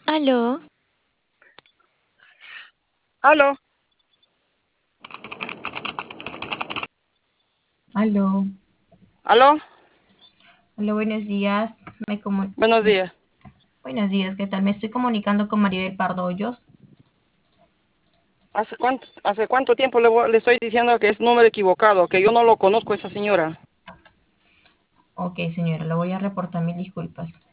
Aló, Aló, aló, aló, aló, buenos días. buenos días. Buenos días, ¿qué tal? Me estoy comunicando con Maribel Pardo Hoyos. ¿Hace cuánto tiempo le estoy diciendo que es número equivocado, que yo no lo conozco a esa señora? Ok, señora, le voy a reportar mis disculpas.